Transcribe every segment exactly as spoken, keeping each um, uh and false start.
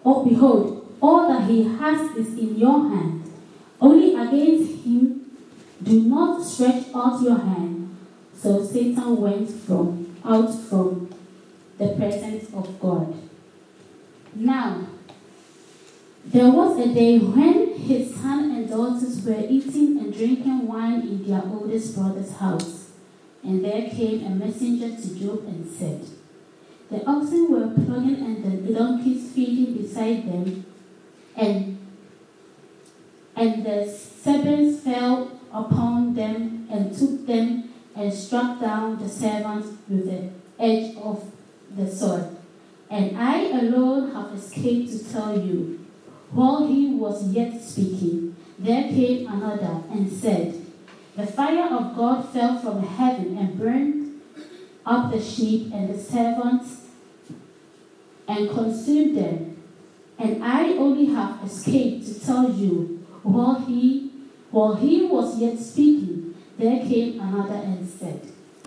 Oh, behold, all that he has is in your hand. Only against him do not stretch out your hand. So Satan went from out from the presence of God. Now, there was a day when his son and daughters were eating and drinking wine in their oldest brother's house. And there came a messenger to Job and said, the oxen were plodding and the donkeys feeding beside them, and, and the serpents fell upon them and took them and struck down the servants with the edge of the sword. And I alone have escaped to tell you. While he was yet speaking, there came another and said, the fire of God fell from heaven and burned up the sheep and the servants and consumed them. And I only have escaped to tell you. While he, while he was yet speaking, there came another and said,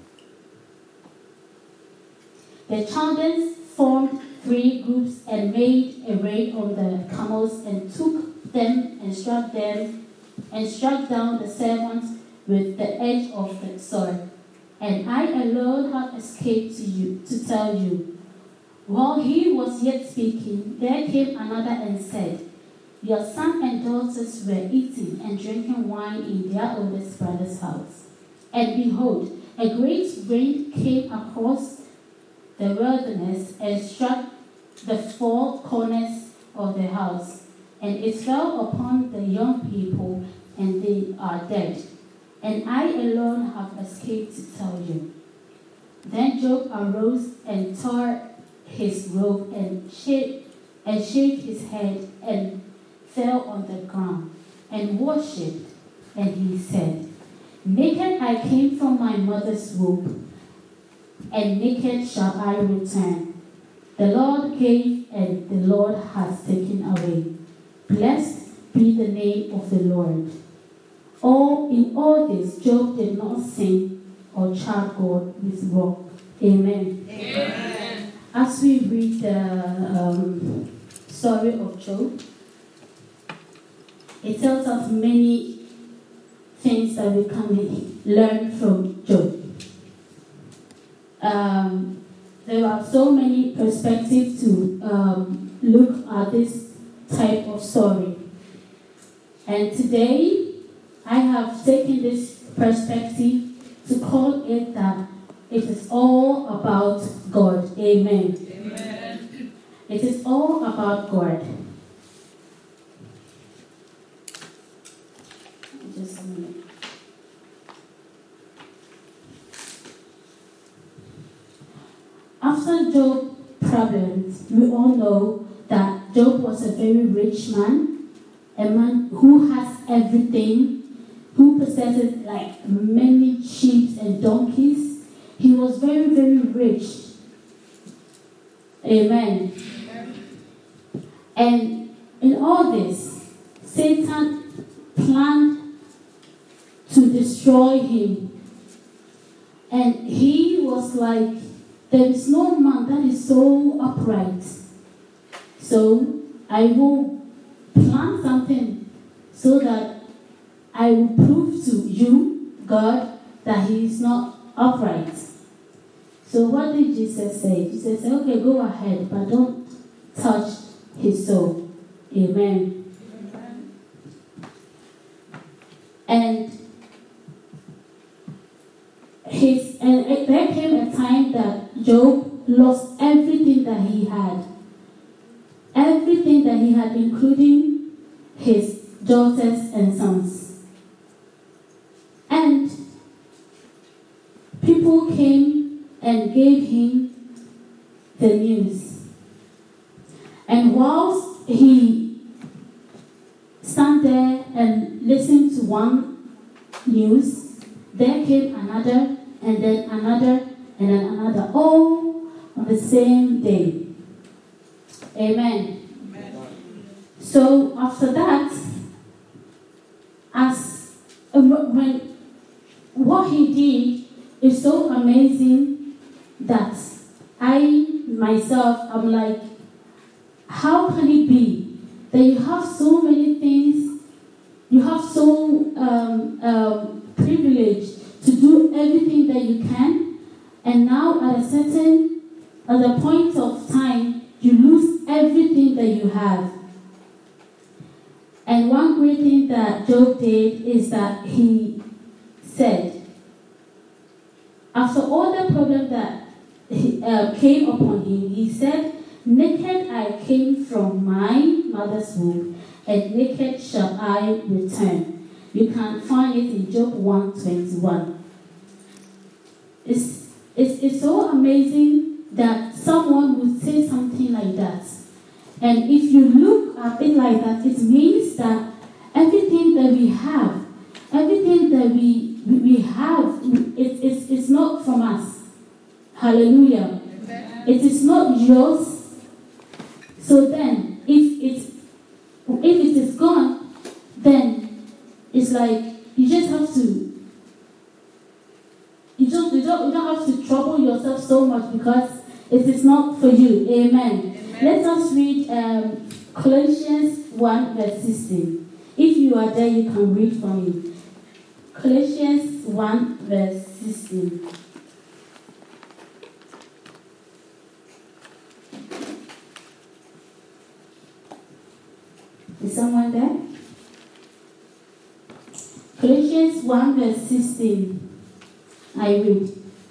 the Chaldeans formed three groups and made a raid on the camels and took them and struck them and struck down the servants with the edge of the sword. And I alone have escaped to you to tell you. While he was yet speaking, there came another and said, your son and daughters were eating and drinking wine in their oldest brother's house. And behold, a great rain came across the wilderness and struck the four corners of the house, and it fell upon the young people, and they are dead. And I alone have escaped to tell you. Then Job arose and tore his robe and shaved, and shaved his head and fell on the ground and worshipped. And he said, naked I came from my mother's womb, and naked shall I return. The Lord gave, and the Lord has taken away. Blessed be the name of the Lord. All in all this, Job did not sin or charge God with wrong. Amen. Amen. As we read the um, story of Job, it tells us many things that we can learn from Job. Um, there are so many perspectives to um, look at this type of story. And today, I have taken this perspective to call it that it is all about God. Amen. Amen. It is all about God. Just a minute. After Job's problems, we all know that Job was a very rich man, a man who has everything, who possesses like many sheep and donkeys. He was very, very rich. Amen. And in all this, Satan planned to destroy him. And he was like, there is no man that is so upright. So I will plan something so that I will prove to you, God, that he is not upright. So what did Jesus say? Jesus said, okay, go ahead, but don't touch his soul. Amen. Amen. And his and there came a time that Job lost everything that he had. Everything that he had, including his daughters and sons. And people came and gave him the news. And whilst he stand there and listened to one news, there came another, and then another, and then another, all on the same day. Amen. Amen. So after that, as uh, when what he did is so amazing that I myself am like, how how can it be that you have so many things, you have so um, um, privilege to do everything that you can, and now at a certain, at a point of time, you lose everything that you have. And one great thing that Job did is that he said, after all the problems that he, uh, came upon him, he said, naked I came from my mother's womb, and naked shall I return. You can find it in Job one twenty-one. It's, it's, it's so amazing that someone would say something like that. And if you look at it like that, it means that everything that we have, everything that we, we, we have, it, it's, it's not from us. Hallelujah. Amen. It is not yours. So then, if it, if it is gone, then it's like you just have to, you don't, you don't, you don't have to trouble yourself so much because it is not for you. Amen. Let us read um, Colossians one verse sixteen. If you are there, you can read for me. Colossians one verse sixteen. Is someone there? Colossians one verse sixteen. I read.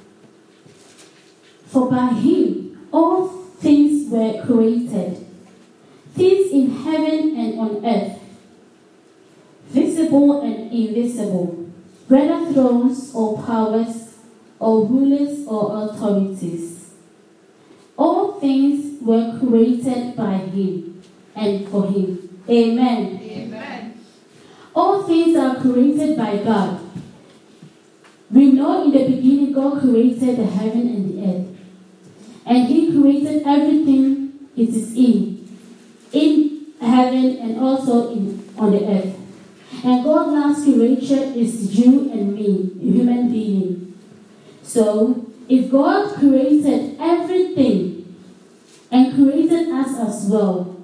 For by him all things were created, things in heaven and on earth, visible and invisible, whether thrones or powers or rulers or authorities. All things were created by him and for him. Amen. Amen. All things are created by God. We know in the beginning God created the heaven and the earth. And he created everything it is in, in heaven and also in on the earth. And God's last creature is you and me, a human being. So, if God created everything and created us as well,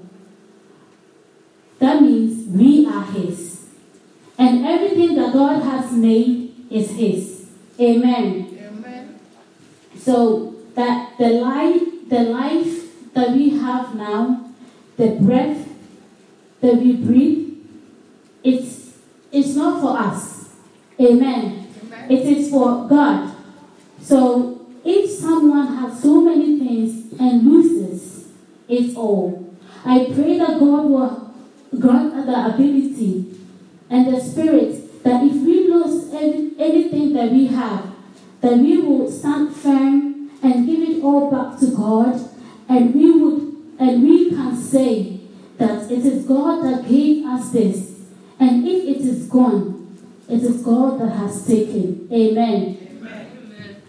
that means we are his. And everything that God has made is his. Amen. Amen. So, that the life, the life that we have now, the breath that we breathe, it's, it's not for us. Amen. Amen. It is for God. So if someone has so many things and loses it all, I pray that God will grant the ability and the spirit that if we lose any, anything that we have, that we will stand firm and give it all back to God, and we would, and we can say that it is God that gave us this, and if it is gone, it is God that has taken. Amen. Amen.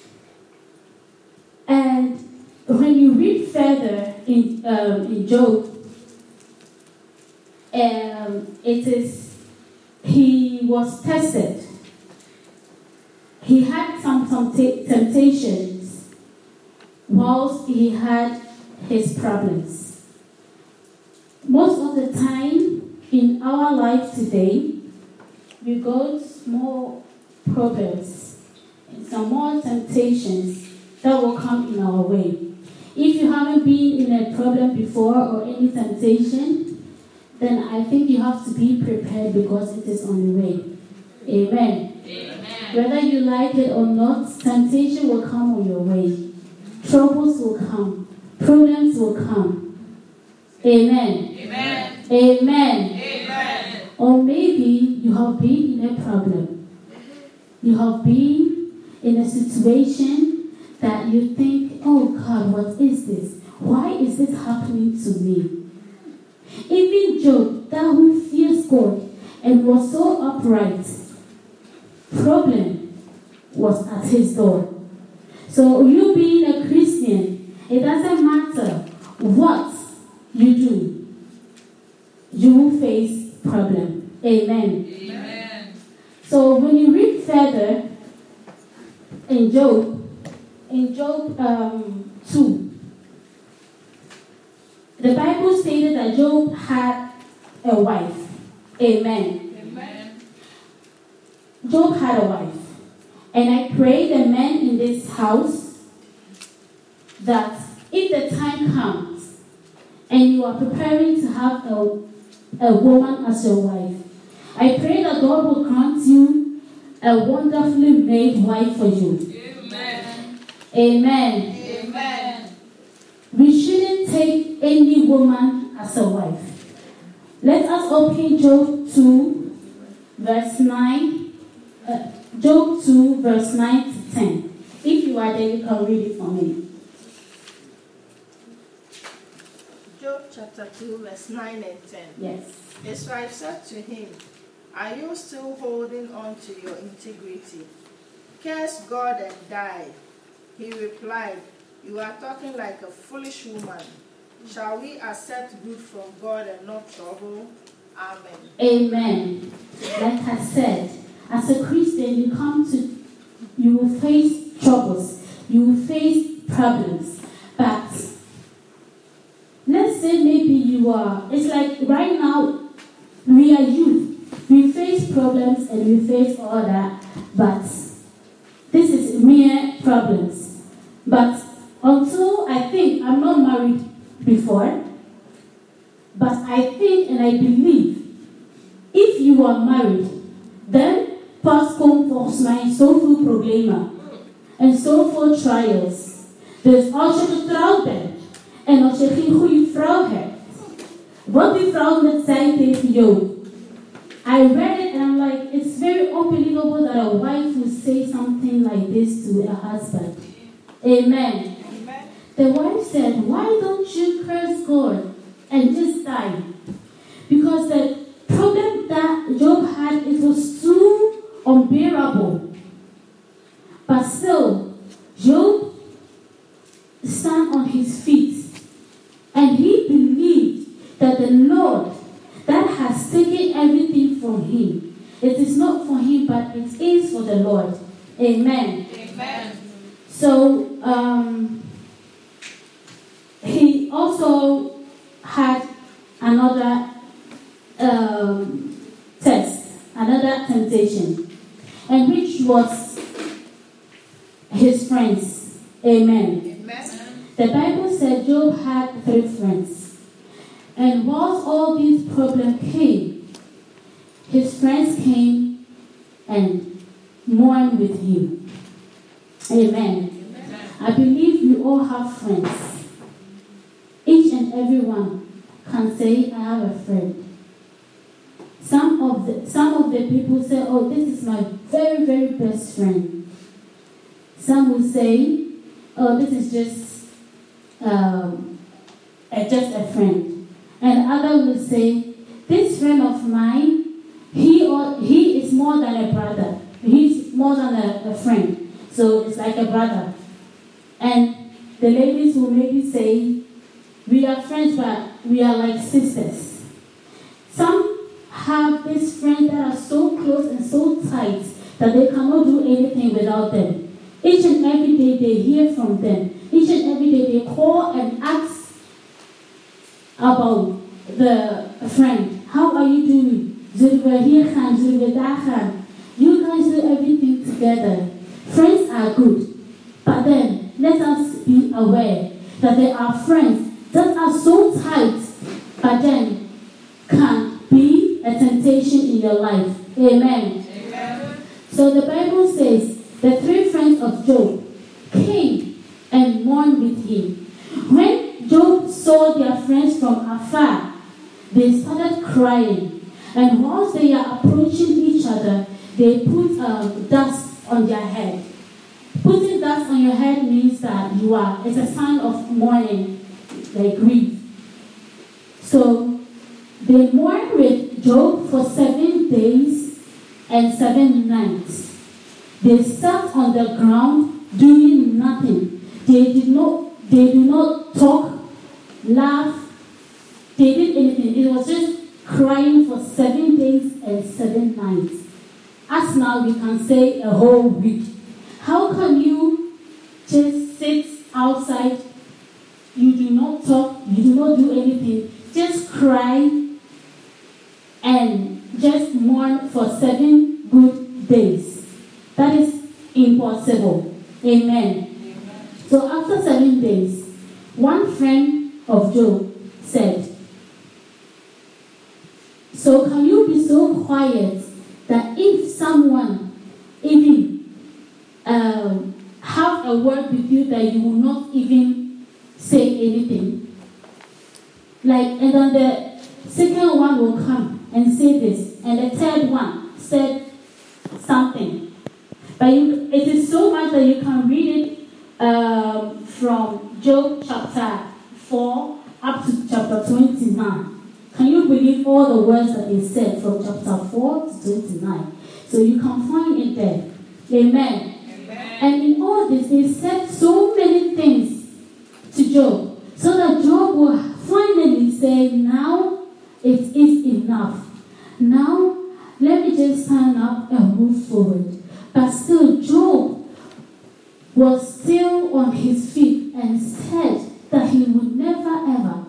And when you read further in um, in Job, um, it is he was tested. He had some some t- temptations. Whilst he had his problems. Most of the time in our life today, we go through more problems and some more temptations that will come in our way. If you haven't been in a problem before or any temptation, then I think you have to be prepared because it is on the way. Amen. Amen. Whether you like it or not, temptation will come on your way. Troubles will come. Problems will come. Amen. Amen. Amen. Amen. Or maybe you have been in a problem. You have been in a situation that you think, oh God, what is this? Why is this happening to me? Even Job, that who fears God and was so upright, problem was at his door. So you being a Christian, it doesn't matter what you do, you will face problem. Amen. Amen. So when you read further in Job, in Job um, two, The Bible stated that Job had a wife. Amen. Amen. Job had a wife. And I pray the men in this house that if the time comes and you are preparing to have a, a woman as your wife, I pray that God will grant you a wonderfully made wife for you. Amen. Amen. Amen. We shouldn't take any woman as a wife. Let us open Job two, verse nine. Uh, Job two, verse nine to ten. If you are there, you can read it for me. Job chapter two, verse nine and ten. Yes. His wife said to him, "Are you still holding on to your integrity? Curse God and die." He replied, "You are talking like a foolish woman. Shall we accept good from God and not trouble?" Amen. Amen. Like I said, as a Christian, you come to, you will face troubles, you will face problems. But let's say maybe you are, it's like right now, we are youth. We face problems and we face all that, but this is mere problems. But until I think, I'm not married before, but I think and I believe if you are married, then pas komt volgens mij zoveel problemen en zoveel trials. Dus als je getrouwd bent en als je geen goede vrouw hebt, wat die vrouw net zei tegen jou. I read it and I'm like, it's very unbelievable that a wife would say something like this to a husband. Amen. Amen. The wife said, why don't you curse God and just die? Because the problem that Job had, it was too unbearable. But still, Job stand on his feet and he believed that the Lord that has taken everything from him, it is not for him, but it is for the Lord. Amen. Amen. So, um, he also had another um, test, another temptation, and which was his friends. Amen. Amen. The Bible said Job had three friends. And whilst all these problems came, his friends came and mourned with him. Amen. Amen. I believe we all have friends. Each and every one can say, I have a friend. Some of the some of the people say, oh, this is my very, very best friend. Some will say, oh, this is just um, a, just a friend. And others will say, this friend of mine, he or he is more than a brother. He's more than a, a friend. So it's like a brother. And the ladies will maybe say, we are friends, but we are like sisters. Some have these friends that are so close and so tight that they cannot do anything without them. Each and every day they hear from them. Each and every day they call and ask about the friend. How are you doing? Zullen we hier gaan? Zullen we daar gaan? You guys do everything together. Friends are good. But then, let us be aware that there are friends that are so tight, but then can be a temptation in your life. Amen. Amen. So the Bible says the three friends of Job came and mourned with him. When Job saw their friends from afar, they started crying. And whilst they are approaching each other, they put um, dust on their head. Putting dust on your head means that you are, it's a sign of mourning, like grief. So they mourned with Job for seven days and seven nights. They sat on the ground doing nothing. They did not, they did not talk, laugh. They did anything. It was just crying for seven days and seven nights. As now we can say a whole week. How can you just sit outside? You do not talk, you do not do anything. cry and just mourn for seven good days. That is impossible. Amen. Amen. So after seven days, one friend of Job said, so can you be so quiet that if someone even um, have a word with you that you will not even say anything? Like, and then the second one will come and say this, and the third one said something. But you, it is so much that you can read it um, from Job chapter four up to chapter twenty-nine. Can you believe all the words that he said from chapter four to twenty-nine? So you can find it there. Amen. Amen. And in all this, he said so many things to Job, so that Job will finally say, now it is enough. Now, let me just stand up and move forward. But still, Job was still on his feet and said that he would never ever,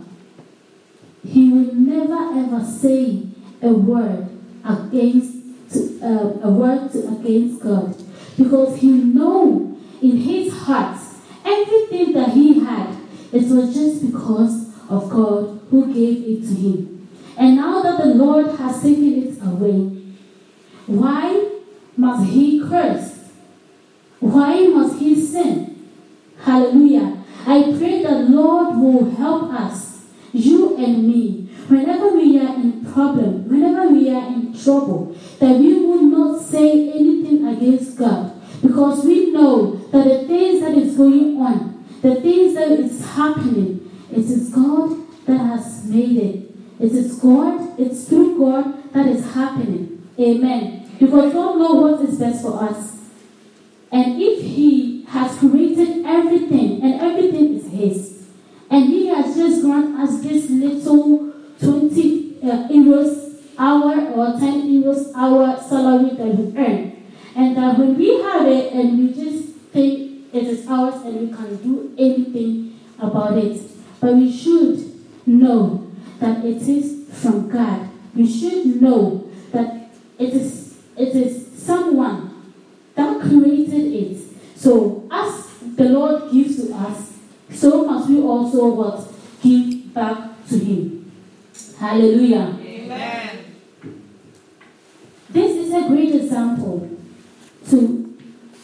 he would never ever say a word against, to, uh, a word to, against God, because he knew in his heart everything that he had, it was just because of God who gave it to him. And now that the Lord has taken it away, why must he curse? Why must he sin? Hallelujah. I pray that Lord will help us, you and me, whenever we are in problem, whenever we are in trouble, that we will not say anything against God, because we know that the things that is going on, the things that is happening, it is God that has made it. It is God, it's through God that is happening. Amen. Because God knows what is best for us. And if He has created everything, and everything is His, and He has just granted us this little twenty uh, euros hour or ten euros hour salary that we earn, and that when we have it and we just think it is ours and we can do anything about it, but we should know that it is from God. We should know that it is it is someone that created it. So as the Lord gives to us, so must we also what? Give back to Him. Hallelujah. Amen. This is a great example to,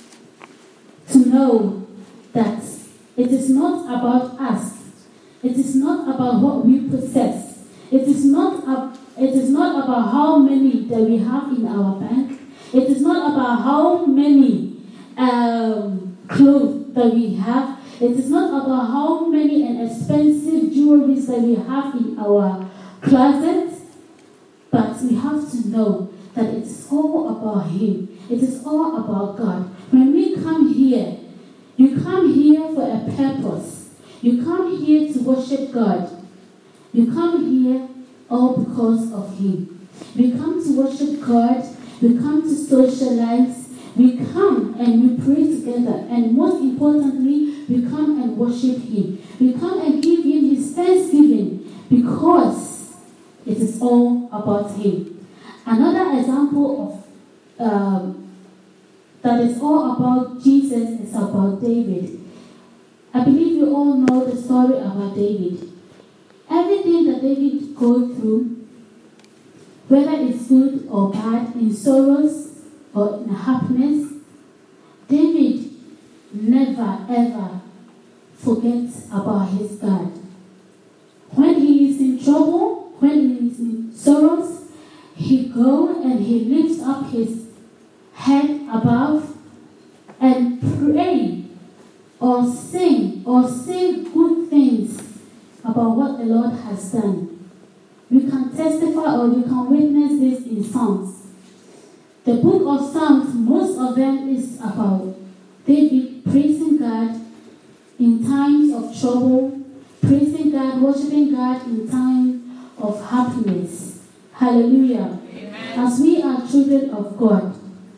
to know that it is not about us. It is not about what we possess. It is not a, it is not about how many that we have in our bank. It is not about how many um, clothes that we have. It is not about how many and expensive jewelry that we have in our closet. But we have to know that it is all about Him. It is all about God. When we come here, you come here for a purpose. You come here to worship God. You come here all because of Him. We come to worship God. We come to socialize. We come and we pray together. And most importantly, we come and worship Him. We come and give Him His thanksgiving because it is all about Him. Another example of um, that is all about Jesus is about David. I believe you all know the story about David. Everything that David goes through, whether it's good or bad, in sorrows or in happiness, David never ever forgets about his God. When he is in trouble, when he is in sorrows, he goes and he lifts up his head above and pray or sing or say good things about what the Lord has done. We can testify or we can witness this in Psalms. The book of Psalms, most of them is about David praising God in times of trouble, praising God, worshiping God in times of happiness. Hallelujah. Amen. As we are children of God,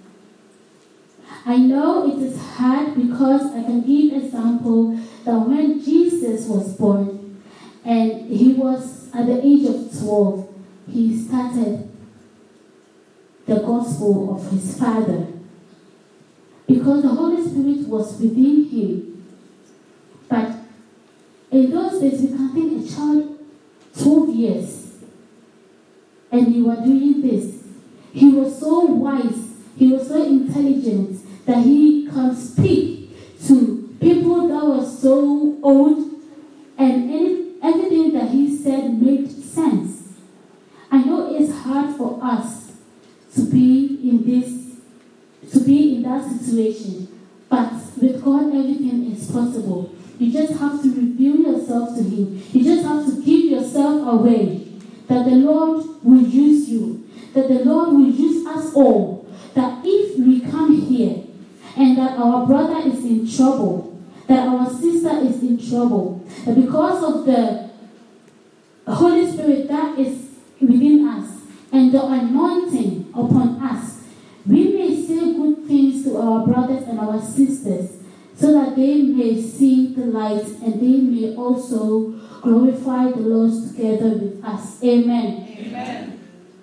I know it is hard because I can give example that when Jesus was born and he was at the age of twelve, he started the gospel of his father. Because the Holy Spirit was within him. But in those days, we can think a child, twelve years, and you were doing this. He was so wise, he was so intelligent that he can speak to people that were so old, and any, everything that he said made sense. I know it's hard for us to be in this, to be in that situation, but with God everything is possible. You just have to reveal yourself to him. You just have to give yourself away, that the Lord will use you, that the Lord will use us all, that if we come here and that our brother is in trouble, that our sister is in trouble, that because of the Holy Spirit that is within us and the anointing upon us, we may say good things to our brothers and our sisters so that they may see the light and they may also glorify the Lord together with us. Amen. Amen.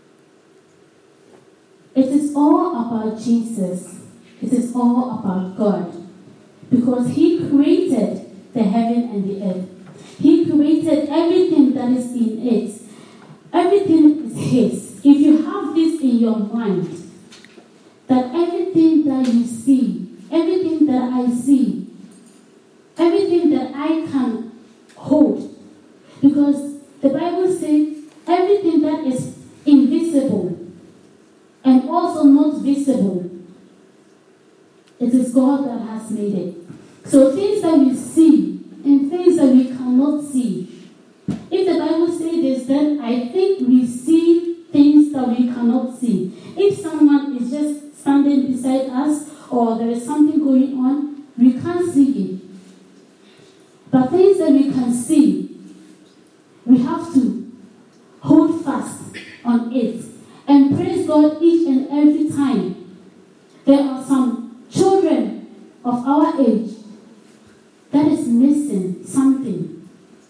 It is all about Jesus. It is all about God. Because he created the heaven and the earth. He created everything that is in it. Everything is his. If you have this in your mind, that everything that you see, everything that I see, everything that I can hold, because the Bible says everything that is invisible and also not visible, it is God that has made it. So things that we see and things that we cannot see. If the Bible says this, then I think we see things that we cannot see. If someone is just standing beside us or there is something going on, we can't see it. But things that we can see, we have to hold fast on it and praise God each and every time. There are some children of our age that is missing something.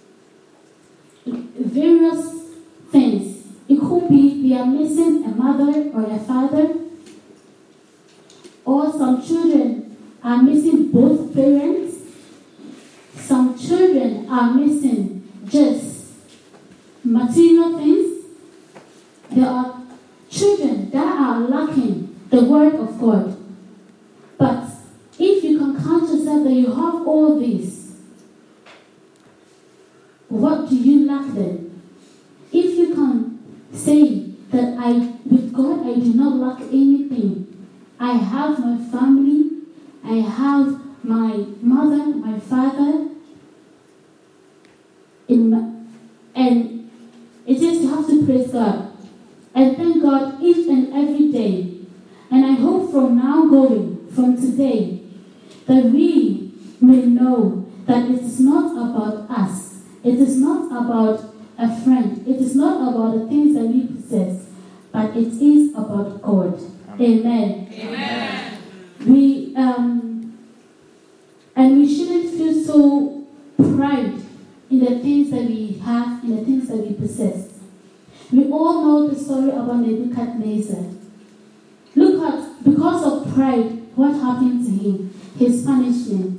Various things. It could be they are missing a mother or a father, or some children are missing both parents. Some children are missing just material things. There are children that are lacking the word of God. But if you can count yourself that you have all this, what do you lack then? If you can say that I, with God, I do not lack anything. I have my family, I have my mother, my father, in my, and it is you have to praise God and thank God each and every day. And I hope from now going, from today, that we may know that it is not about us. It is not about a friend. It is not about the things that we possess, but it is about God. Amen. Amen. We um, and we shouldn't feel so pride in the things that we have, in the things that we possess. We all know the story about Nebuchadnezzar. Look at, because of pride, what happened to him, his punishment.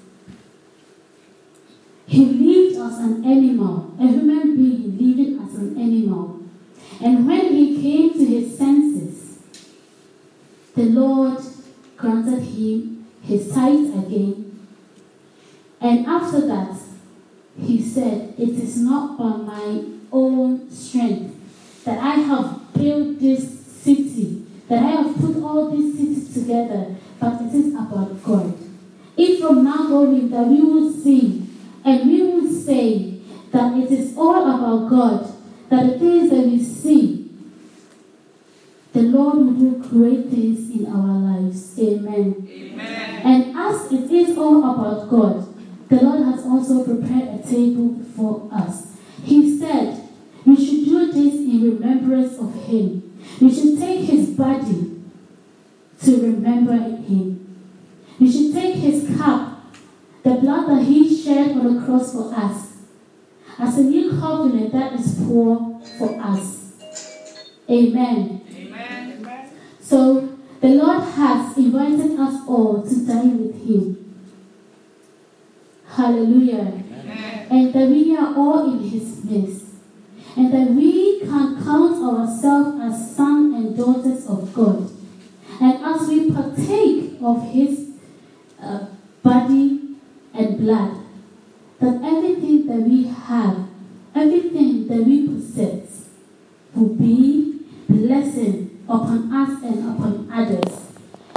He lived as an animal, a human being living as an animal. And when he came to his senses, the Lord granted him his sight again. And after that, he said, it is not by my own strength that I have built this city, that I have put all these cities together, but it is about God. If from now going that we will see and we will say that it is all about God, that the things that we see, the Lord will do great things in our lives. Amen. Amen. And as it is all about God, the Lord has also prepared a table before us. He said, we should do this in remembrance of him. We should take his body to remember him. We should take his cup, the blood that he shed on the cross for us, as a new covenant that is poured for us. Amen. Amen. Amen. So the Lord has invited us all to dine with Him. Hallelujah. Amen. And that we are all in His midst. And that we can count ourselves as sons and daughters of God. And as we partake of His uh, body and blood, that everything that we have, everything that we possess, will be blessing upon us and upon others.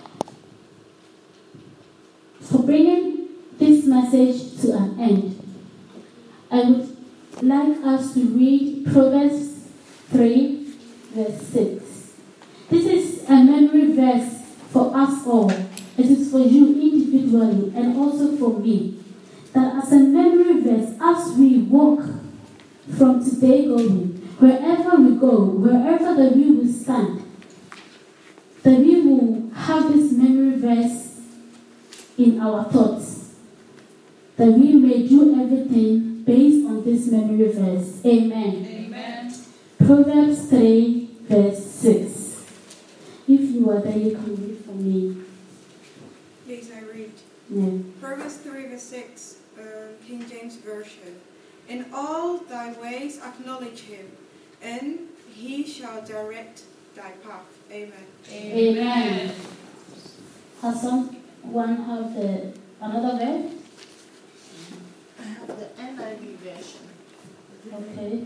For bringing this message to an end, I would like us to read Proverbs three, verse six. This is a memory verse for us all. It is for you individually and also for me. That as a memory verse, as we walk from today going, wherever we go, wherever that we will stand, that we will have this memory verse in our thoughts. That we may do everything based on this memory verse. Amen. Amen. Proverbs three, verse six. If you are there, you can read for me. Please, I read. Yeah. Proverbs three, verse six, uh, King James Version. In all thy ways acknowledge him, and he shall direct thy path. Amen. Amen. Has someone have the another verse? I have the N I V version. Okay.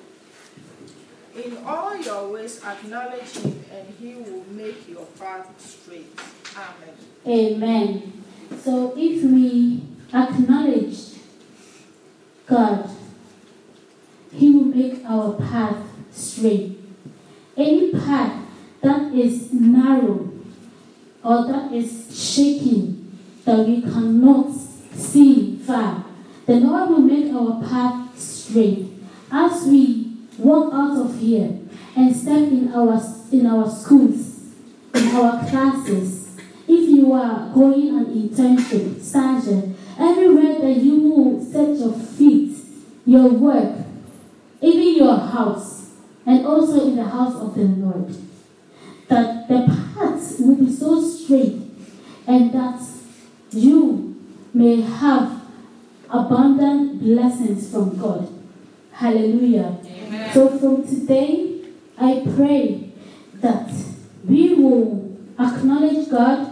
In all your ways acknowledge him, and he will make your path straight. Amen. Amen. So if we acknowledge God, He will make our path straight. Any path that is narrow or that is shaking, that we cannot see far, the Lord will make our path straight. As we walk out of here and step in our in our schools, in our classes, if you are going on internship, station, everywhere that you will set your feet, your work, even your house, and also in the house of the Lord, that the path will be so straight and that you may have abundant blessings from God. Hallelujah. Amen. So from today, I pray that we will acknowledge God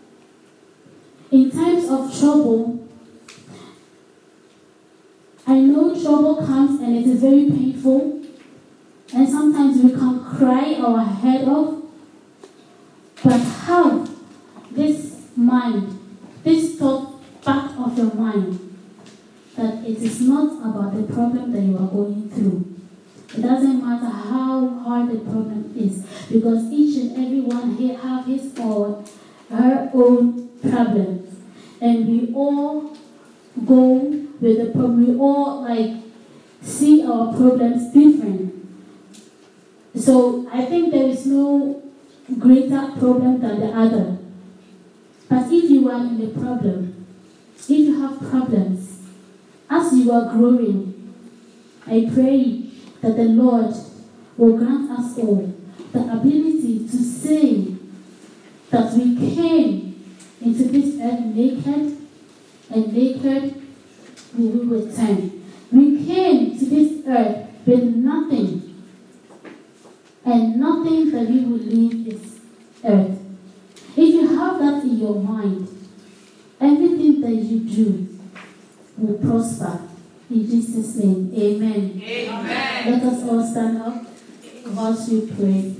in times of trouble. I know trouble comes and it is very painful, and sometimes we can cry our head off, but have this mind, this thought back of your mind, that it is not about the problem that you are going through. It doesn't matter how hard the problem is, because each and every one here have his or her own problems, and we all go with the problem. We all like see our problems different. So I think there is no greater problem than the other. But if you are in the problem, if you have problems, as you are growing, I pray that the Lord will grant us all the ability to say that we came into this earth naked, and naked we will return. We came to this earth with nothing, and nothing that we will leave this earth. If you have that in your mind, everything that you do will prosper. In Jesus' name, amen. Amen. Let us all stand up whilst we pray.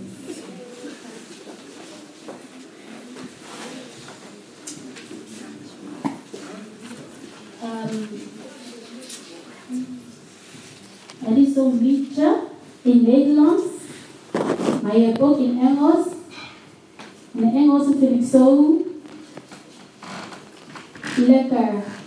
Um, er is zo liedje in Nederlands, maar je hebt ook in Engels. En de Engelse vind ik zo lekker.